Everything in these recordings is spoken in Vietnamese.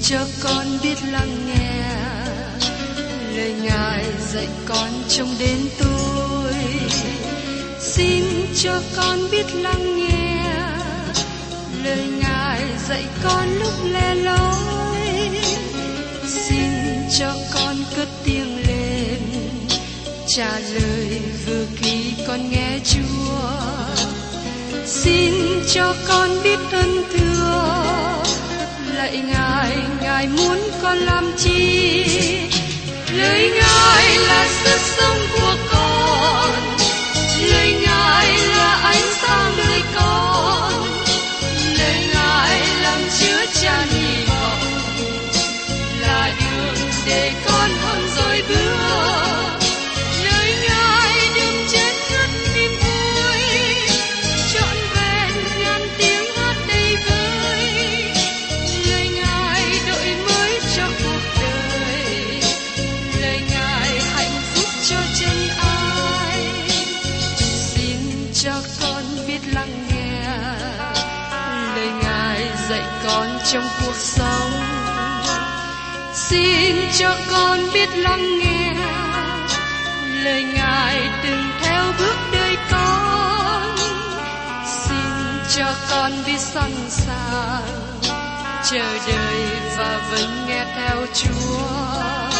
cho con biết lắng nghe lời Ngài dạy con trong đến tôi. Xin cho con biết lắng nghe lời Ngài dạy con lúc lẻ loi. Xin cho con cất tiếng lên trả lời vừa khi con nghe Chúa. Xin cho con biết ơn thưa lạy Ngài, Ngài muốn con làm chi? Lời Ngài là sức sống của con, lời Ngài là ánh sáng đời con, lời Ngài làm chứa chan hy vọng, là đường để con hôm rồi bước. Lời Ngài đừng chết ngất niềm vui, trọn vẹn ngàn tiếng hát đầy vơi. Lời Ngài đổi mới cho cuộc đời, lời Ngài hạnh phúc cho chân ai. Xin cho con biết lắng nghe lời Ngài dạy con trong cuộc sống. Xin cho con biết lắng nghe lời Ngài từng theo bước đời con. Xin cho con biết sẵn sàng chờ đợi và vẫn nghe theo Chúa.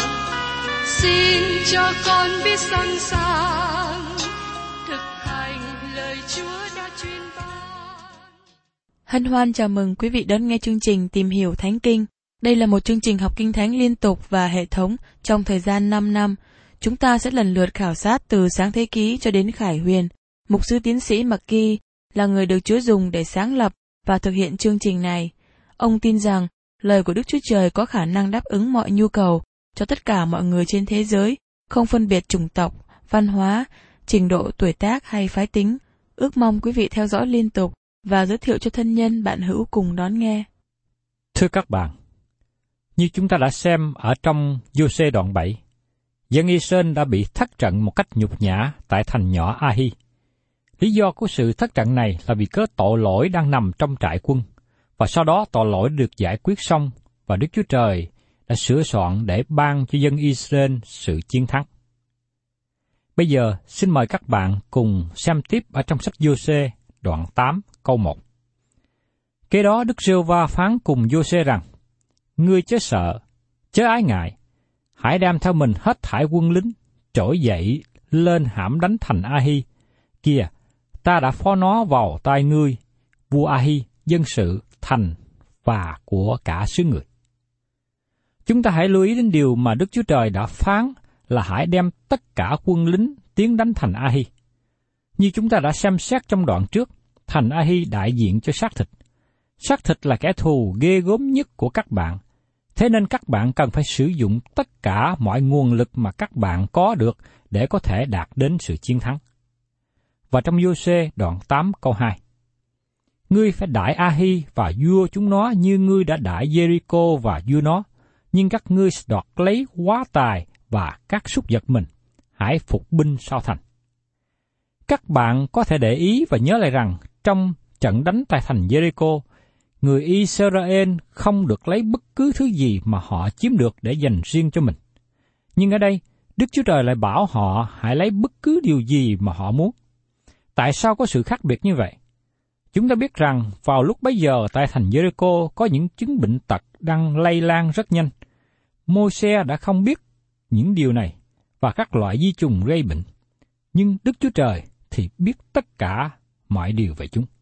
Xin cho con biết sẵn sàng thực hành lời Chúa đã truyền ban. Hân hoan chào mừng quý vị đón nghe chương trình Tìm hiểu Thánh Kinh. Đây là một chương trình học Kinh Thánh liên tục và hệ thống trong thời gian 5 năm. Chúng ta sẽ lần lượt khảo sát từ Sáng Thế Ký cho đến Khải Huyền. Mục sư tiến sĩ McGee là người được Chúa dùng để sáng lập và thực hiện chương trình này. Ông tin rằng lời của Đức Chúa Trời có khả năng đáp ứng mọi nhu cầu cho tất cả mọi người trên thế giới, không phân biệt chủng tộc, văn hóa, trình độ tuổi tác hay phái tính. Ước mong quý vị theo dõi liên tục và giới thiệu cho thân nhân bạn hữu cùng đón nghe. Thưa các bạn, như chúng ta đã xem ở trong Giô-xê đoạn 7, dân Israel đã bị thất trận một cách nhục nhã tại thành nhỏ A-hi. Lý do của sự thất trận này là vì cớ tội lỗi đang nằm trong trại quân, và sau đó tội lỗi được giải quyết xong, và Đức Chúa Trời đã sửa soạn để ban cho dân Israel sự chiến thắng. Bây giờ, xin mời các bạn cùng xem tiếp ở trong sách Giô-xê đoạn 8 câu 1. Kế đó Đức Giê-hô-va phán cùng Giô-xê rằng: Ngươi chớ sợ, chớ ái ngại, hãy đem theo mình hết thảy quân lính, trỗi dậy lên hãm đánh thành A-hi. Kìa, ta đã phó nó vào tay ngươi, vua A-hi, dân sự, thành và của cả xứ người. Chúng ta hãy lưu ý đến điều mà Đức Chúa Trời đã phán là hãy đem tất cả quân lính tiến đánh thành A-hi. Như chúng ta đã xem xét trong đoạn trước, thành A-hi đại diện cho xác thịt. Xác thịt là kẻ thù ghê gớm nhất của các bạn, thế nên các bạn cần phải sử dụng tất cả mọi nguồn lực mà các bạn có được để có thể đạt đến sự chiến thắng. Và trong Giô-xê đoạn 8 câu 2, Ngươi phải đãi A-hi và vua chúng nó như ngươi đã đãi Jericho và vua nó, nhưng các ngươi sẽ đoạt lấy quá tài và các súc vật mình, hãy phục binh sau thành. Các bạn có thể để ý và nhớ lại rằng trong trận đánh tại thành Jericho, người Israel không được lấy bất cứ thứ gì mà họ chiếm được để dành riêng cho mình. Nhưng ở đây, Đức Chúa Trời lại bảo họ hãy lấy bất cứ điều gì mà họ muốn. Tại sao có sự khác biệt như vậy? Chúng ta biết rằng vào lúc bấy giờ tại thành Jericho có những chứng bệnh tật đang lây lan rất nhanh. Môi-se đã không biết những điều này và các loại vi trùng gây bệnh. Nhưng Đức Chúa Trời thì biết tất cả mọi điều về chúng.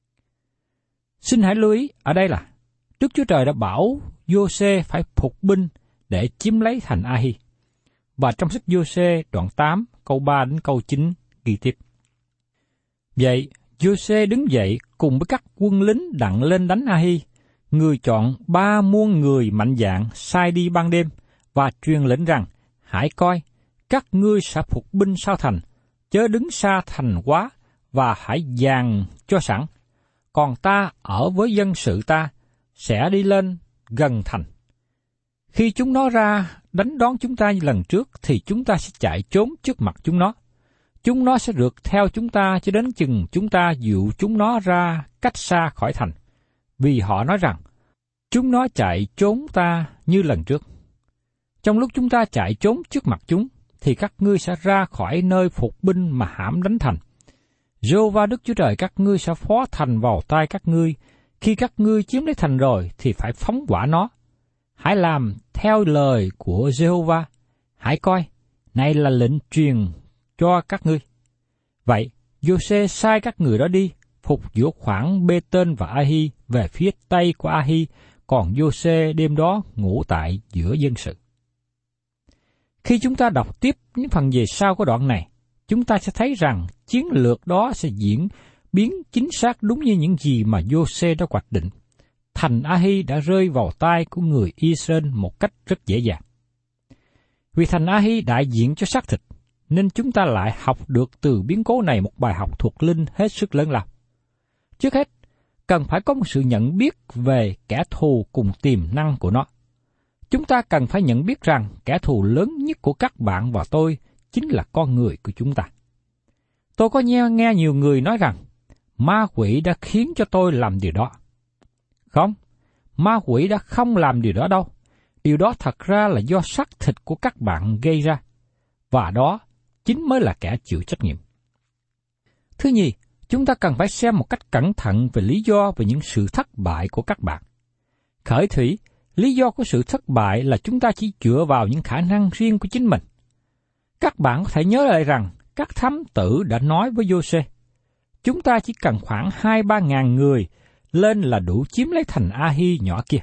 Xin hãy lưu ý ở đây là Đức Chúa Trời đã bảo Giô-xê phải phục binh để chiếm lấy thành A-hi. Và trong sách Giô-xê đoạn 8 câu 3 đến câu 9 ghi tiếp. Vậy Giô-xê đứng dậy cùng với các quân lính đặng lên đánh A-hi. Người chọn 3 muôn người mạnh dạn sai đi ban đêm và truyền lệnh rằng: hãy coi, các ngươi sẽ phục binh sau thành, chớ đứng xa thành quá, và hãy dàn cho sẵn. Còn ta ở với dân sự ta sẽ đi lên gần thành. Khi chúng nó ra đánh đón chúng ta như lần trước, thì chúng ta sẽ chạy trốn trước mặt chúng nó. Chúng nó sẽ rượt theo chúng ta cho đến chừng chúng ta dụ chúng nó ra cách xa khỏi thành. Vì họ nói rằng, Chúng nó chạy trốn ta như lần trước. Trong lúc chúng ta chạy trốn trước mặt chúng, thì các ngươi sẽ ra khỏi nơi phục binh mà hãm đánh thành. Giê-hô-va Đức Chúa Trời các ngươi sẽ phó thành vào tay các ngươi. Khi các ngươi chiếm lấy thành rồi, thì phải phóng hỏa nó. Hãy làm theo lời của Giê-hô-va. Hãy coi, này là lệnh truyền cho các ngươi. Vậy, Giô-xê sai các người đó đi, phục giữa khoảng Bê-tên và A-hi về phía tây của A-hi, còn Giô-xê đêm đó ngủ tại giữa dân sự. Khi chúng ta đọc tiếp những phần về sau của đoạn này, chúng ta sẽ thấy rằng chiến lược đó sẽ diễn biến chính xác đúng như những gì mà Giô-xê đã hoạch định. Thành A-hi đã rơi vào tay của người Israel một cách rất dễ dàng. Vì thành A-hi đại diện cho xác thịt, nên chúng ta lại học được từ biến cố này một bài học thuộc linh hết sức lớn lao. Trước hết, cần phải có một sự nhận biết về kẻ thù cùng tiềm năng của nó. Chúng ta cần phải nhận biết rằng kẻ thù lớn nhất của các bạn và tôi chính là con người của chúng ta. Tôi có nghe nhiều người nói rằng, ma quỷ đã khiến cho tôi làm điều đó. Không, ma quỷ đã không làm điều đó đâu. Điều đó thật ra là do xác thịt của các bạn gây ra, và đó chính mới là kẻ chịu trách nhiệm. Thứ nhì, chúng ta cần phải xem một cách cẩn thận về lý do về những sự thất bại của các bạn. Khởi thủy, lý do của sự thất bại là chúng ta chỉ dựa vào những khả năng riêng của chính mình. Các bạn có thể nhớ lại rằng các thám tử đã nói với Giô-xê, chúng ta chỉ cần khoảng 2-3 ngàn người lên là đủ chiếm lấy thành A-hi nhỏ kia.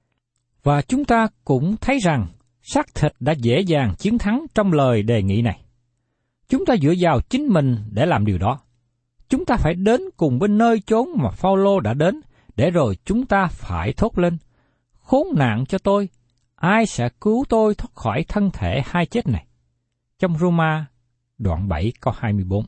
Và chúng ta cũng thấy rằng xác thịt đã dễ dàng chiến thắng trong lời đề nghị này. Chúng ta dựa vào chính mình để làm điều đó. Chúng ta phải đến cùng với nơi chốn mà Phao-lô đã đến, để rồi chúng ta phải thốt lên, khốn nạn cho tôi, ai sẽ cứu tôi thoát khỏi thân thể hai chết này? Trong Roma, đoạn 7 câu 24.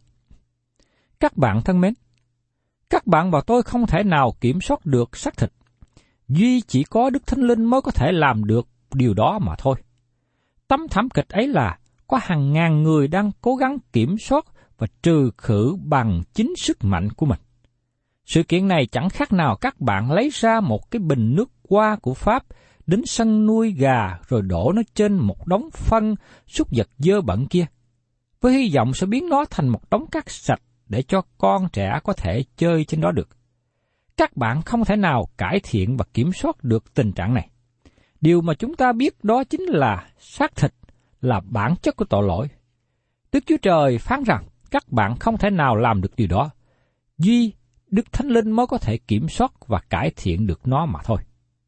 Các bạn thân mến, các bạn và tôi không thể nào kiểm soát được xác thịt. Duy chỉ có Đức Thánh Linh mới có thể làm được điều đó mà thôi. Tấm thảm kịch ấy là có hàng ngàn người đang cố gắng kiểm soát và trừ khử bằng chính sức mạnh của mình. Sự kiện này chẳng khác nào các bạn lấy ra một cái bình nước hoa của Pháp đến sân nuôi gà rồi đổ nó trên một đống phân súc vật dơ bẩn kia, với hy vọng sẽ biến nó thành một đống cát sạch để cho con trẻ có thể chơi trên đó được. Các bạn không thể nào cải thiện và kiểm soát được tình trạng này. Điều mà chúng ta biết đó chính là xác thịt là bản chất của tội lỗi. Đức Chúa Trời phán rằng các bạn không thể nào làm được điều đó. Duy Đức Thánh Linh mới có thể kiểm soát và cải thiện được nó mà thôi.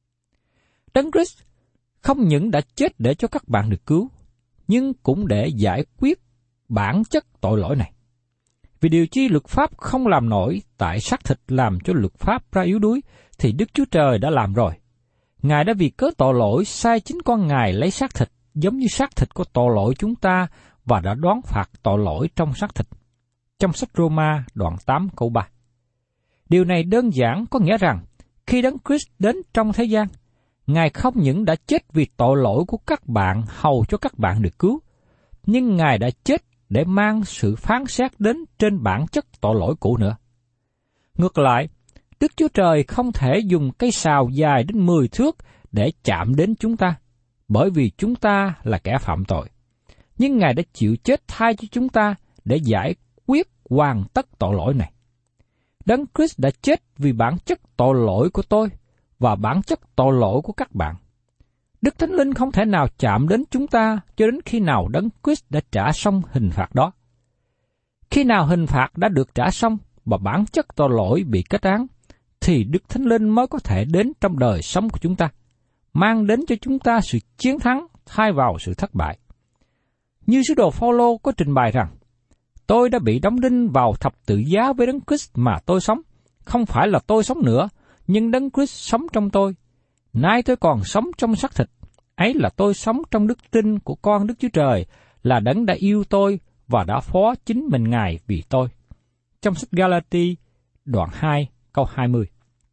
Đấng Christ không những đã chết để cho các bạn được cứu, nhưng cũng để giải quyết bản chất tội lỗi này. Vì điều chi luật pháp không làm nổi tại xác thịt làm cho luật pháp ra yếu đuối, thì Đức Chúa Trời đã làm rồi. Ngài đã vì cớ tội lỗi sai chính con Ngài lấy xác thịt, giống như xác thịt của tội lỗi chúng ta, và đã đoán phạt tội lỗi trong xác thịt. Trong sách Roma đoạn 8 câu 3. Điều này đơn giản có nghĩa rằng, khi Đấng Christ đến trong thế gian, Ngài không những đã chết vì tội lỗi của các bạn hầu cho các bạn được cứu, nhưng Ngài đã chết để mang sự phán xét đến trên bản chất tội lỗi cũ nữa. Ngược lại, Đức Chúa Trời không thể dùng cây sào dài đến 10 thước để chạm đến chúng ta, bởi vì chúng ta là kẻ phạm tội. Nhưng Ngài đã chịu chết thay cho chúng ta để giải quyết hoàn tất tội lỗi này. Đấng Christ đã chết vì bản chất tội lỗi của tôi và bản chất tội lỗi của các bạn. Đức Thánh Linh không thể nào chạm đến chúng ta cho đến khi nào Đấng Christ đã trả xong hình phạt đó. Khi nào hình phạt đã được trả xong và bản chất tội lỗi bị kết án, thì Đức Thánh Linh mới có thể đến trong đời sống của chúng ta, mang đến cho chúng ta sự chiến thắng thay vào sự thất bại. Như sứ đồ Phao-lô có trình bày rằng, tôi đã bị đóng đinh vào thập tự giá với Đấng Christ mà tôi sống. Không phải là tôi sống nữa, nhưng Đấng Christ sống trong tôi. Nay tôi còn sống trong xác thịt, ấy là tôi sống trong đức tin của con Đức Chúa Trời, là Đấng đã yêu tôi và đã phó chính mình Ngài vì tôi. Trong sách Galati đoạn 2 câu 20.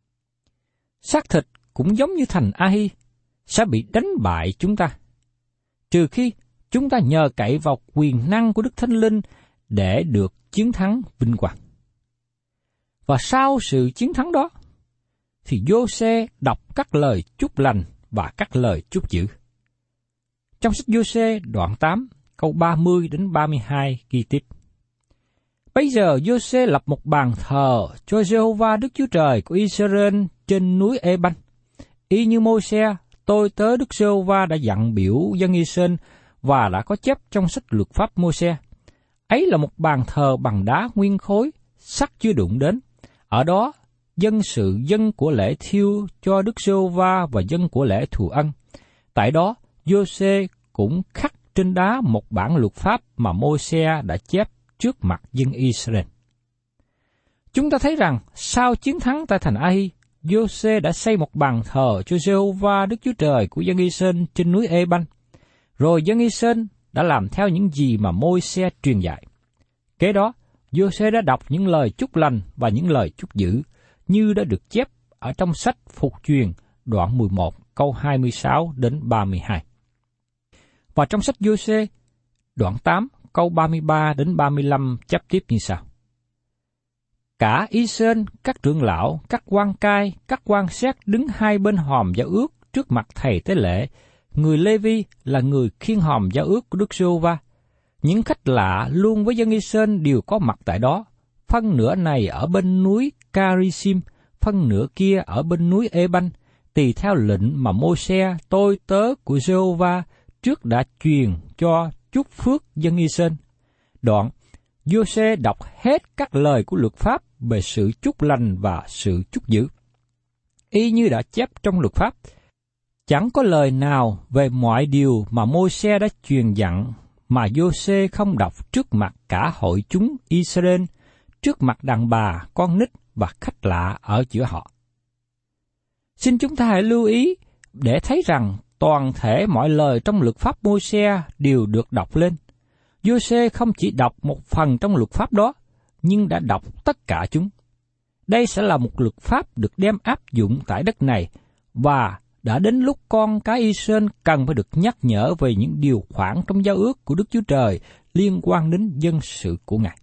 Xác thịt cũng giống như thành A-hi, sẽ bị đánh bại chúng ta, trừ khi chúng ta nhờ cậy vào quyền năng của Đức Thánh Linh để được chiến thắng vinh quang. Và sau sự chiến thắng đó, thì Giô-xê đọc các lời chúc lành và các lời chúc dữ. Trong sách Giô-xê đoạn 8, câu 30 đến 32 ghi tiếp: Bây giờ Giô-xê lập một bàn thờ cho Giê-hô-va Đức Chúa Trời của Israel trên núi Ê-banh, y như Mô-se, tôi tớ Đức Giê-hô-va đã dặn biểu dân Israel và đã có chép trong sách luật pháp Mô-se. Ấy là một bàn thờ bằng đá nguyên khối, sắt chưa đụng đến. Ở đó, dân sự dân của lễ thiêu cho Đức Giê-hô-va và dân của lễ thù ân. Tại đó, Giô-xê cũng khắc trên đá một bản luật pháp mà Mô-se đã chép trước mặt dân Israel. Chúng ta thấy rằng, sau chiến thắng tại thành Ai, Giô-xê đã xây một bàn thờ cho Giê-hô-va Đức Chúa Trời của dân Israel trên núi Ê-banh. Rồi dân Israel đã làm theo những gì mà Môi-se truyền dạy. Kế đó, Giô-xê đã đọc những lời chúc lành và những lời chúc dữ như đã được chép ở trong sách Phục Truyền đoạn 11 câu 26 đến 32. Và trong sách Giô-xê đoạn 8 câu 33 đến 35 chép tiếp như sau: Cả Israel, các trưởng lão, các quan cai, các quan xét đứng hai bên hòm giao ước trước mặt thầy tế lễ, người Lê-vi là người khiêng hòm giao ước của Đức Giê-hô-va. Những khách lạ luôn với dân Israel đều có mặt tại đó, phân nửa này ở bên núi Carisim, phân nửa kia ở bên núi Ê-banh, tùy theo lệnh mà Mô-se, tôi tớ của Giê-hô-va trước đã truyền cho chúc phước dân Israel. Đoạn, Giô-xê đọc hết các lời của luật pháp về sự chúc lành và sự chúc dữ. Y như đã chép trong luật pháp, chẳng có lời nào về mọi điều mà Môi-se đã truyền dặn mà Giô-xê không đọc trước mặt cả hội chúng Israel, trước mặt đàn bà, con nít và khách lạ ở giữa họ. Xin chúng ta hãy lưu ý để thấy rằng toàn thể mọi lời trong luật pháp Môi-se đều được đọc lên. Giô-xê không chỉ đọc một phần trong luật pháp đó, nhưng đã đọc tất cả chúng. Đây sẽ là một luật pháp được đem áp dụng tại đất này, và đã đến lúc con cái Israel cần phải được nhắc nhở về những điều khoản trong giao ước của Đức Chúa Trời liên quan đến dân sự của Ngài.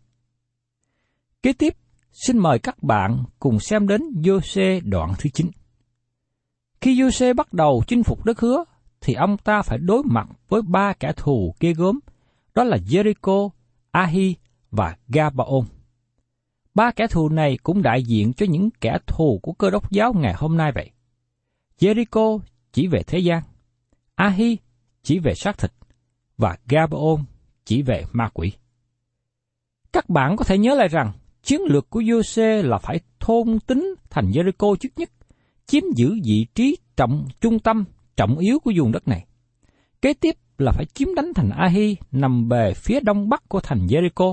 Kế tiếp, xin mời các bạn cùng xem đến Giô-xê đoạn thứ 9. Khi Giô-xê bắt đầu chinh phục đất hứa, thì ông ta phải đối mặt với 3 kẻ thù ghê gớm, đó là Jericho, Ai và Gabaon. 3 kẻ thù này cũng đại diện cho những kẻ thù của Cơ Đốc giáo ngày hôm nay vậy. Jericho chỉ về thế gian, Ai chỉ về xác thịt, và Gabaon chỉ về ma quỷ. Các bạn có thể nhớ lại rằng, chiến lược của Giô-xê là phải thôn tính thành Jericho trước nhất, chiếm giữ vị trí trung tâm, trọng yếu của vùng đất này. Kế tiếp là phải chiếm đánh thành Ai nằm về phía đông bắc của thành Jericho.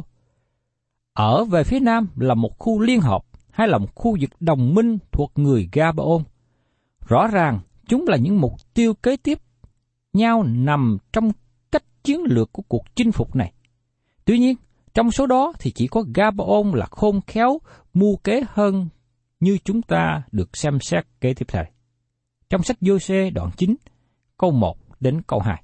Ở về phía nam là một khu liên hợp hay là một khu vực đồng minh thuộc người Gabaon. Rõ ràng, chúng là những mục tiêu kế tiếp nhau nằm trong cách chiến lược của cuộc chinh phục này. Tuy nhiên, trong số đó thì chỉ có Gabaon là khôn khéo, mưu kế hơn như chúng ta được xem xét kế tiếp theo. Trong sách Giô-xê đoạn 9, câu 1 đến câu 2.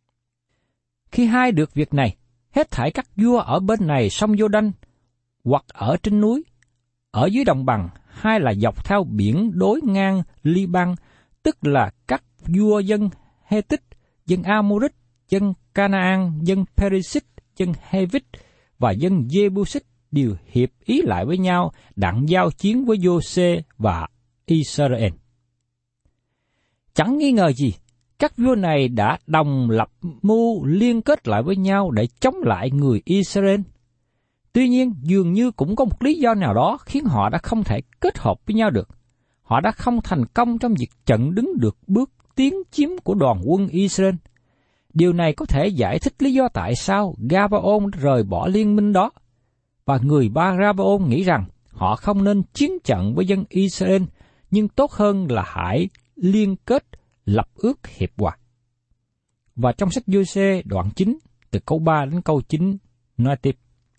Khi hai được việc này, hết thảy các vua ở bên này sông Giô-đanh, hoặc ở trên núi, ở dưới đồng bằng, hay là dọc theo biển đối ngang Li-bang, tức là các vua dân Hê-tích, dân A-mô-rít, dân Ca-na-an, dân Pê-ri-xít, dân Hê-vít và dân Giê-bu-xít đều hiệp ý lại với nhau đặng giao chiến với Giô-xê và Israel. Chẳng nghi ngờ gì, các vua này đã đồng lập mưu liên kết lại với nhau để chống lại người Israel. Tuy nhiên, dường như cũng có một lý do nào đó khiến họ đã không thể kết hợp với nhau được. Họ đã không thành công trong việc chặn đứng được bước tiến chiếm của đoàn quân Israel. Điều này có thể giải thích lý do tại sao Gabaon rời bỏ liên minh đó. Và người Gabaon nghĩ rằng họ không nên chiến trận với dân Israel, nhưng tốt hơn là hãy liên kết lập ước hiệp hòa. Và trong sách Giô-xê đoạn 9, từ câu 3 đến câu 9, nói tiếp: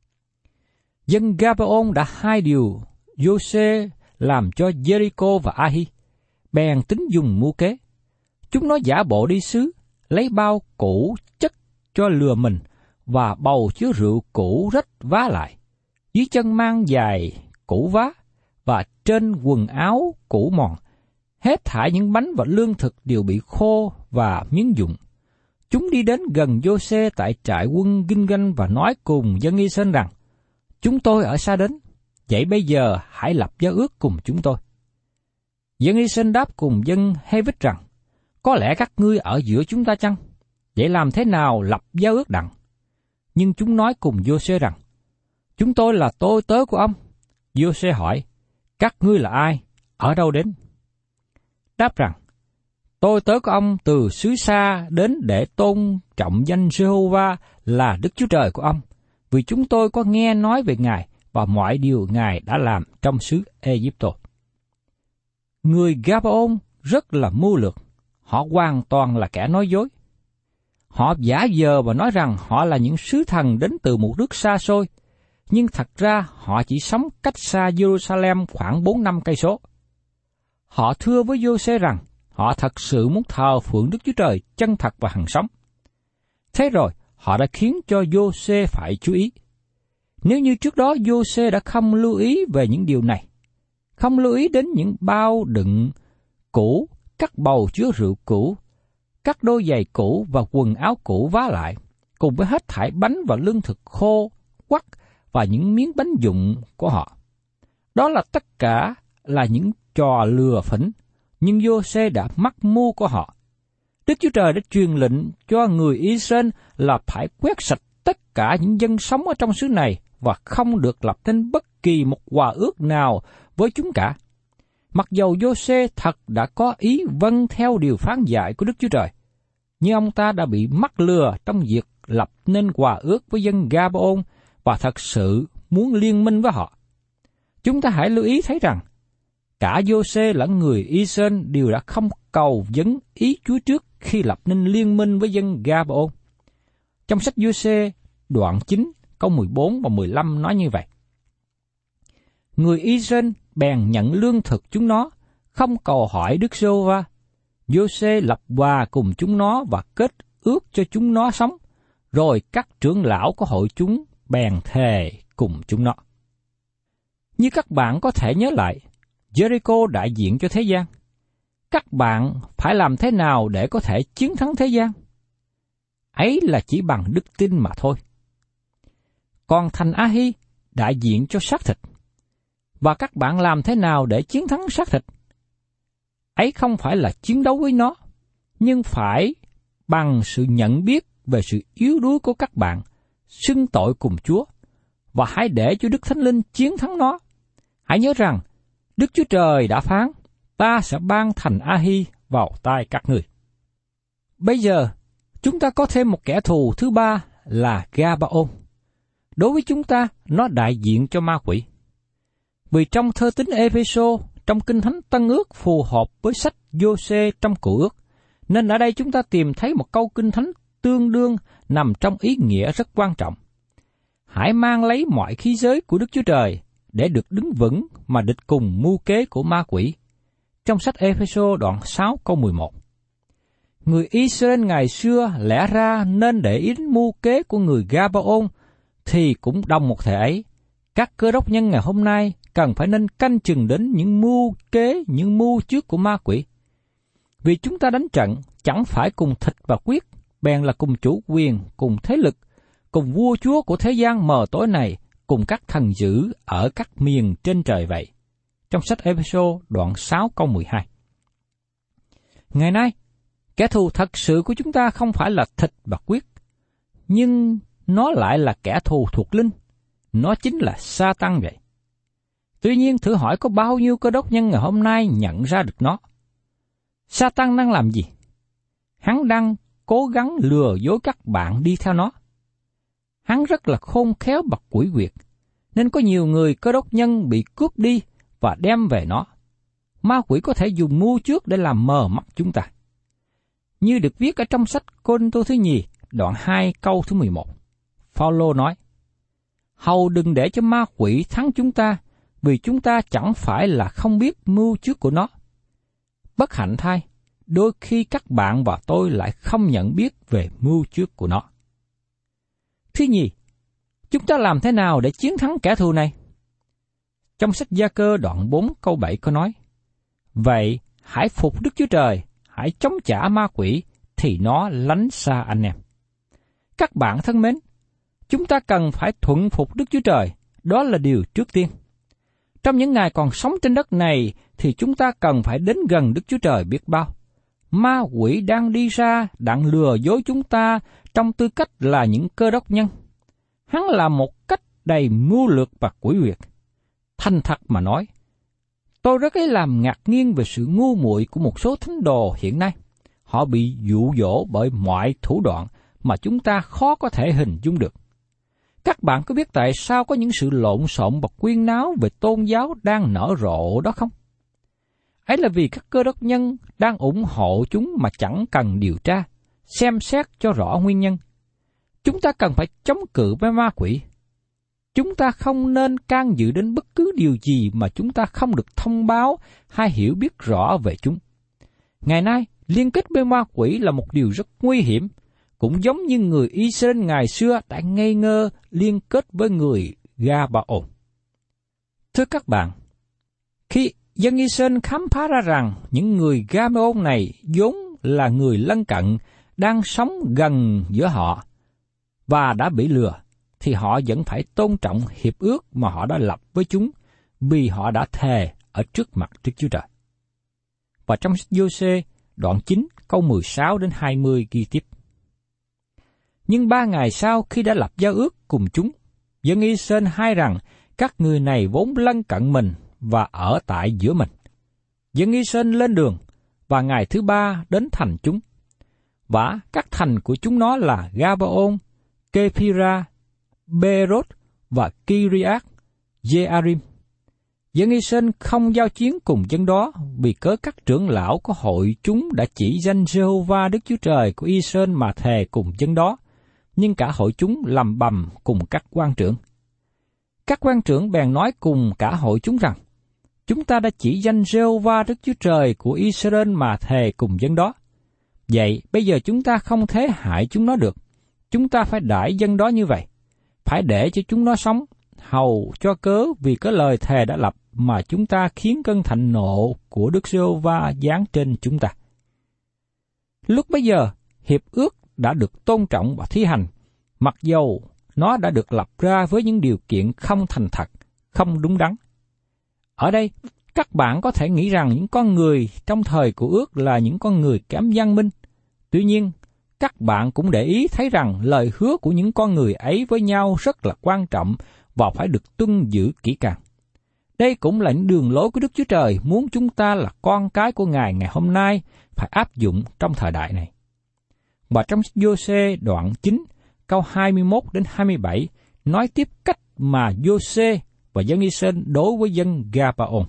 Dân Gabaon đã hai điều Giô-xê làm cho Jericho và Ai, bèn tính dùng mưu kế. Chúng nó giả bộ đi sứ, lấy bao cũ chất cho lừa mình, và bầu chứa rượu cũ rách vá lại, dưới chân mang giày cũ vá, và trên quần áo cũ mòn, Hết thảy những bánh và lương thực đều bị khô và miếng dụng. Chúng đi đến gần Giô-xê tại trại quân Ginh-ganh và nói cùng dân Israel rằng, chúng tôi ở xa đến, vậy bây giờ hãy lập giao ước cùng chúng tôi. Dân Israel đáp cùng dân Hê-vít rằng, có lẽ các ngươi ở giữa chúng ta chăng? Vậy làm thế nào lập giao ước đặng? Nhưng chúng nói cùng Giô-xê rằng, chúng tôi là tôi tớ của ông. Giô-xê hỏi, các ngươi là ai? Ở đâu đến? Đáp rằng, tôi tớ của ông từ xứ xa đến để tôn trọng danh Giê-hô-va là Đức Chúa Trời của ông, vì chúng tôi có nghe nói về Ngài và mọi điều Ngài đã làm trong xứ Ê-díp-tô. Người Gabaon rất là mưu lược, họ hoàn toàn là kẻ nói dối. Họ giả vờ và nói rằng họ là những sứ thần đến từ một nước xa xôi, nhưng thật ra họ chỉ sống cách xa Jerusalem khoảng 4-5 cây số. Họ thưa với Giô-xê rằng họ thật sự muốn thờ phượng Đức Chúa Trời chân thật và hằng sống. Thế rồi, họ đã khiến cho Giô-xê phải chú ý. Nếu như trước đó Giô-xê đã không lưu ý về những điều này, không lưu ý đến những bao đựng cũ, các bầu chứa rượu cũ, các đôi giày cũ và quần áo cũ vá lại, cùng với hết thảy bánh và lương thực khô, quắt và những miếng bánh dụng của họ. Đó là tất cả là những trò lừa phỉnh, nhưng Giô-xê đã mắc mưu của họ. Đức Chúa Trời đã truyền lệnh cho người Israel là phải quét sạch tất cả những dân sống ở trong xứ này và không được lập nên bất kỳ một hòa ước nào với chúng cả. Mặc dầu Giô-xê thật đã có ý vâng theo điều phán dạy của Đức Chúa Trời, nhưng ông ta đã bị mắc lừa trong việc lập nên hòa ước với dân Gabaon và thật sự muốn liên minh với họ. Chúng ta hãy lưu ý thấy rằng, cả Giô-xê lẫn người Israel đều đã không cầu vấn ý Chúa trước khi lập nên liên minh với dân Gabaon. Trong sách Giô-xê đoạn 9, câu 14 và 15 nói như vậy. Người Israel bèn nhận lương thực chúng nó, không cầu hỏi Đức Giê-hô-va. Giô-xê lập hòa cùng chúng nó và kết ước cho chúng nó sống, rồi các trưởng lão của hội chúng bèn thề cùng chúng nó. Như các bạn có thể nhớ lại, Jericho đại diện cho thế gian. Các bạn phải làm thế nào để có thể chiến thắng thế gian? Ấy là chỉ bằng đức tin mà thôi. Còn thành A-hi đại diện cho xác thịt. Và các bạn làm thế nào để chiến thắng xác thịt? Ấy không phải là chiến đấu với nó, nhưng phải bằng sự nhận biết về sự yếu đuối của các bạn, xưng tội cùng Chúa, và hãy để cho Đức Thánh Linh chiến thắng nó. Hãy nhớ rằng, Đức Chúa Trời đã phán, ta sẽ ban thành A-hi vào tay các ngươi. Bây giờ, chúng ta có thêm một kẻ thù thứ ba là Gabaon. Đối với chúng ta, nó đại diện cho ma quỷ. Vì trong thơ tín Ê-phê-sô, trong Kinh Thánh Tân Ước phù hợp với sách Giô-xê trong Cựu Ước, nên ở đây chúng ta tìm thấy một câu Kinh Thánh tương đương nằm trong ý nghĩa rất quan trọng. Hãy mang lấy mọi khí giới của Đức Chúa Trời để được đứng vững mà địch cùng mưu kế của ma quỷ. Trong sách Ê-phê-sô đoạn 6 câu 11. Người Israel ngày xưa lẽ ra nên để ý đến mưu kế của người Gabaon, thì cũng đồng một thể ấy, các cơ đốc nhân ngày hôm nay cần phải nên canh chừng đến những mưu kế, những mưu trước của ma quỷ. Vì chúng ta đánh trận chẳng phải cùng thịt và huyết, bèn là cùng chủ quyền, cùng thế lực, cùng vua chúa của thế gian mờ tối này, cùng các thần dữ ở các miền trên trời vậy. Trong sách Ê-phê-sô đoạn 6 câu 12. Ngày nay, kẻ thù thật sự của chúng ta không phải là thịt và huyết, nhưng nó lại là kẻ thù thuộc linh. Nó chính là Sa-tăng vậy. Tuy nhiên, thử hỏi có bao nhiêu cơ đốc nhân ngày hôm nay nhận ra được nó? Sa-tăng đang làm gì? Hắn đang cố gắng lừa dối các bạn đi theo nó. Hắn rất là khôn khéo bậc quỷ quyệt, nên có nhiều người cơ đốc nhân bị cướp đi và đem về nó. Ma quỷ có thể dùng mưu trước để làm mờ mắt chúng ta. Như được viết ở trong sách Cô-rinh-tô thứ nhì, đoạn 2 câu thứ 11. Phao-lô nói, hầu đừng để cho ma quỷ thắng chúng ta, vì chúng ta chẳng phải là không biết mưu trước của nó. Bất hạnh thay, đôi khi các bạn và tôi lại không nhận biết về mưu trước của nó. Thứ nhì, chúng ta làm thế nào để chiến thắng kẻ thù này? Trong sách Gia-cơ đoạn 4 câu 7 có nói, vậy hãy phục Đức Chúa Trời, hãy chống trả ma quỷ, thì nó lánh xa anh em. Các bạn thân mến, chúng ta cần phải thuận phục Đức Chúa Trời, đó là điều trước tiên. Trong những ngày còn sống trên đất này thì chúng ta cần phải đến gần Đức Chúa Trời biết bao. Ma quỷ đang đi ra, đang lừa dối chúng ta trong tư cách là những cơ đốc nhân. Hắn làm một cách đầy mưu lược và quỷ quyệt. Thành thật mà nói, tôi rất lấy làm ngạc nhiên về sự ngu muội của một số thánh đồ hiện nay. Họ bị dụ dỗ bởi mọi thủ đoạn mà chúng ta khó có thể hình dung được. Các bạn có biết tại sao có những sự lộn xộn và quyên náo về tôn giáo đang nở rộ đó không? Ấy là vì các cơ đốc nhân đang ủng hộ chúng mà chẳng cần điều tra, xem xét cho rõ nguyên nhân. Chúng ta cần phải chống cự với ma quỷ. Chúng ta không nên can dự đến bất cứ điều gì mà chúng ta không được thông báo hay hiểu biết rõ về chúng. Ngày nay, liên kết với ma quỷ là một điều rất nguy hiểm, cũng giống như người Israel ngày xưa đã ngây ngơ liên kết với người Ga-ba-ôn. Thưa các bạn, khi dân Israel khám phá ra rằng những người Ga-ba-ôn này vốn là người lân cận đang sống gần giữa họ và đã bị lừa, thì họ vẫn phải tôn trọng hiệp ước mà họ đã lập với chúng vì họ đã thề ở trước mặt Đức Chúa Trời. Và trong sách Giô-sê đoạn 9 câu 16 đến 20 ghi tiếp: Nhưng 3 ngày sau khi đã lập giao ước cùng chúng, dân Israel hay rằng các người này vốn lân cận mình và ở tại giữa mình. Dân Israel lên đường, và ngày thứ 3 đến thành chúng. Và các thành của chúng nó là Ga-ba-ôn, Kephira, Bê-rốt và Kiriath Jearim. Dân Israel không giao chiến cùng dân đó vì cớ các trưởng lão của hội chúng đã chỉ danh Giê-hô-va Đức Chúa Trời của Israel mà thề cùng dân đó, nhưng cả hội chúng lầm bầm cùng các quan trưởng. Các quan trưởng bèn nói cùng cả hội chúng rằng: Chúng ta đã chỉ danh Giê-hô-va Đức Chúa Trời của Israel mà thề cùng dân đó. Vậy bây giờ chúng ta không thể hại chúng nó được. Chúng ta phải đãi dân đó như vậy, phải để cho chúng nó sống, hầu cho cớ vì có lời thề đã lập mà chúng ta khiến cơn thạnh nộ của Đức Giê-hô-va giáng trên chúng ta. Lúc bấy giờ, hiệp ước đã được tôn trọng và thi hành, mặc dầu nó đã được lập ra với những điều kiện không thành thật, không đúng đắn. Ở đây, các bạn có thể nghĩ rằng những con người trong thời của ước là những con người kém văn minh. Tuy nhiên, các bạn cũng để ý thấy rằng lời hứa của những con người ấy với nhau rất là quan trọng và phải được tuân giữ kỹ càng. Đây cũng là những đường lối của Đức Chúa Trời muốn chúng ta là con cái của Ngài ngày hôm nay phải áp dụng trong thời đại này. Và trong Giô-sê đoạn 9, câu 21 đến 27 nói tiếp cách mà Giô-sê và dân Israel đối với dân Ga-ba-ôn.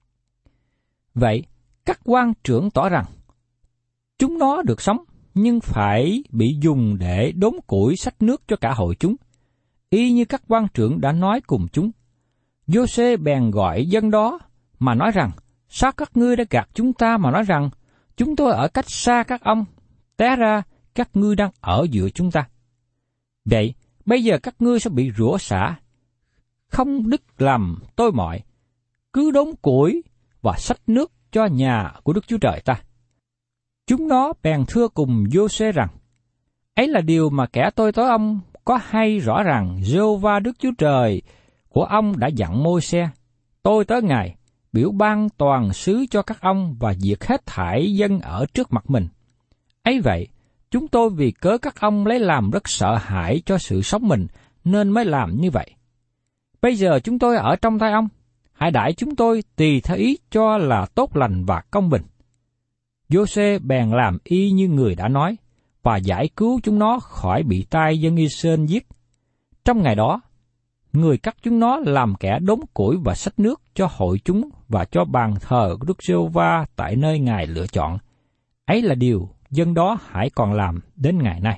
Vậy, các quan trưởng tỏ rằng chúng nó được sống nhưng phải bị dùng để đốn củi xách nước cho cả hội chúng, y như các quan trưởng đã nói cùng chúng. Giô-sê bèn gọi dân đó mà nói rằng: Sao các ngươi đã gạt chúng ta mà nói rằng chúng tôi ở cách xa các ông, té ra các ngươi đang ở giữa chúng ta. Vậy, bây giờ các ngươi sẽ bị rủa xả, không đứt làm tôi mọi, cứ đốn củi và xách nước cho nhà của Đức Chúa Trời ta. Chúng nó bèn thưa cùng Giô-sê rằng: Ấy là điều mà kẻ tôi tối ông có hay rõ rằng Giê-hô-va Đức Chúa Trời của ông đã dặn Môi-se: Tôi tới Ngài, biểu ban toàn xứ cho các ông và diệt hết thảy dân ở trước mặt mình. Ấy vậy, chúng tôi vì cớ các ông lấy làm rất sợ hãi cho sự sống mình nên mới làm như vậy. Bây giờ chúng tôi ở trong tay ông, hãy đãi chúng tôi tùy theo ý cho là tốt lành và công bình. Giô-sê bèn làm y như người đã nói, và giải cứu chúng nó khỏi bị tay dân Israel giết. Trong ngày đó, người cắt chúng nó làm kẻ đốn củi và xách nước cho hội chúng và cho bàn thờ của Đức Giê-hô-va tại nơi Ngài lựa chọn. Ấy là điều dân đó hãy còn làm đến ngày nay.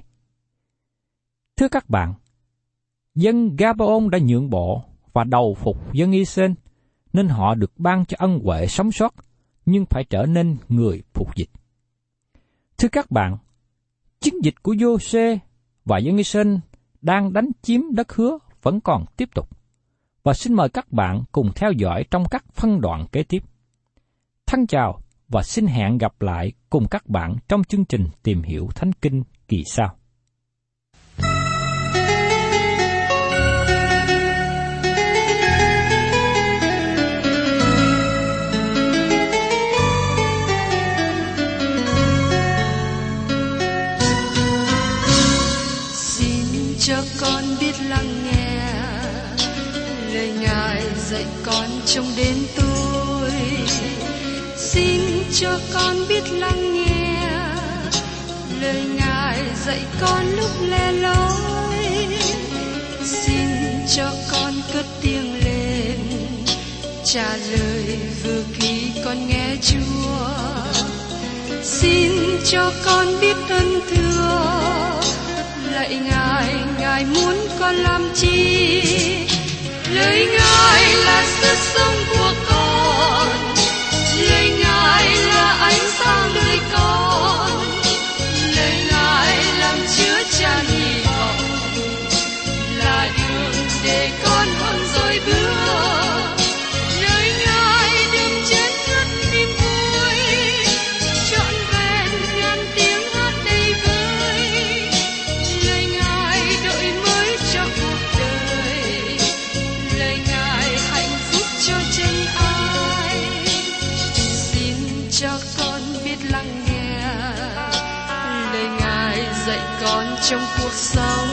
Thưa các bạn, dân Ga-ba-ôn đã nhượng bộ và đầu phục dân Israel, nên họ được ban cho ân huệ sống sót, nhưng phải trở nên người phục dịch. Thưa các bạn, chiến dịch của Giô-sê và dân Israel đang đánh chiếm đất hứa vẫn còn tiếp tục, và xin mời các bạn cùng theo dõi trong các phân đoạn kế tiếp. Thân chào và xin hẹn gặp lại cùng các bạn trong chương trình Tìm hiểu Thánh Kinh kỳ sau. Cho con biết lắng nghe lời Ngài dạy con trong đến tôi. Xin cho con biết lắng nghe lời Ngài dạy con lúc lẻ loi. Xin cho con cất tiếng lên trả lời vừa khi con nghe Chúa. Xin cho con biết ơn thưa lạy Ngài, Ngài muốn con làm chi? Lời Ngài là sức sống của con, lời Ngài là ánh sáng đời con, lời Ngài làm chứa chan hy vọng, là đường để con hơn rồi bước. Lời Ngài đừng chén ngất niềm vui, trọn vẹn ngàn tiếng hát đầy vơi. Lời Ngài đổi mới cho cuộc đời, lời Ngài hạnh phúc cho chân ai. Xin cho con biết lắng nghe lời Ngài dạy con trong cuộc sống.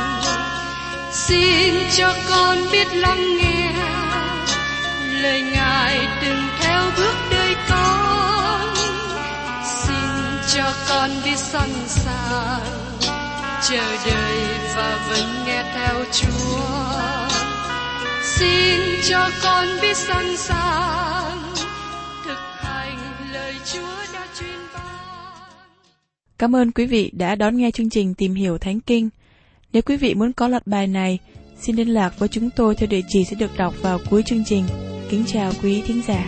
Xin cho con biết lắng nghe lời Ngài từng theo bước đời con. Xin cho con biết sẵn sàng chờ đợi và vẫn nghe theo Chúa. Xin cho con biết sẵn sàng thực hành lời Chúa đã truyền ban. Cảm ơn quý vị đã đón nghe chương trình Tìm hiểu Thánh Kinh. Nếu quý vị muốn có loạt bài này, xin liên lạc với chúng tôi theo địa chỉ sẽ được đọc vào cuối chương trình. Kính chào quý thính giả.